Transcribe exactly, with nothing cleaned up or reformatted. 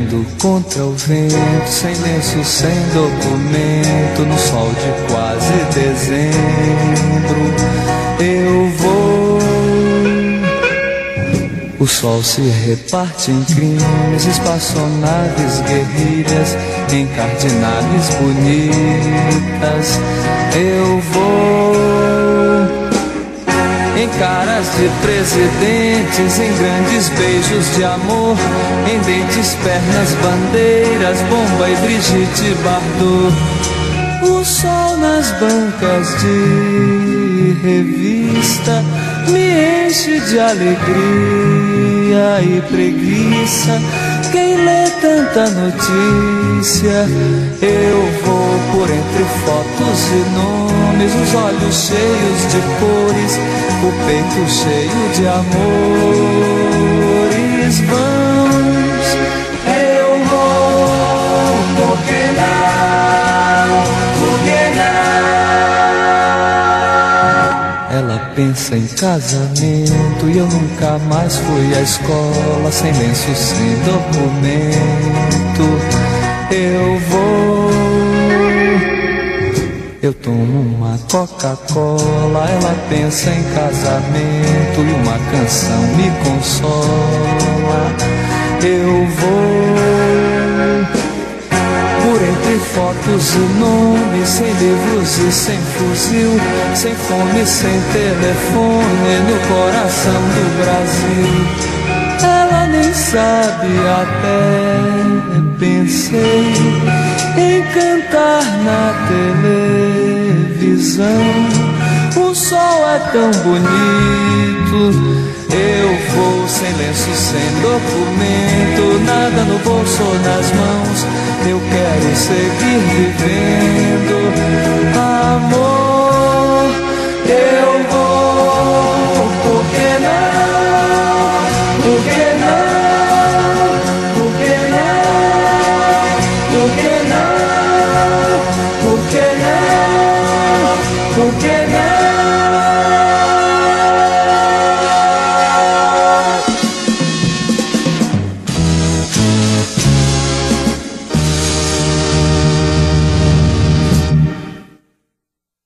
remando contra o vento, sem lenço, sem documento, no sol de quase dezembro. Eu vou. O sol se reparte em crimes, espaçonaves guerrilhas, encardinales bonitas. Eu vou em caras de presidentes, em grandes beijos de amor, em dentes, pernas, bandeiras, Bomba e Brigitte Bardot. O sol nas bancas de revista me enche de alegria e preguiça. Quem lê tanta notícia? Eu vou por entre fotos e nomes, os olhos cheios de cores, o peito cheio de amores. Vamos, eu vou, porque não, porque não? Ela pensa em casamento e eu nunca mais fui à escola, sem lenço, sem documento. Eu vou, eu tomo uma Coca-Cola, ela pensa em casamento e uma canção me consola. Eu vou por entre fotos e nomes, sem livros e sem fuzil, sem fome, sem telefone, no coração do Brasil. Ela nem sabe, até pensei em cantar na televisão. O sol é tão bonito, eu vou sem lenço, sem documento, nada no bolso ou nas mãos. Eu quero seguir vivendo.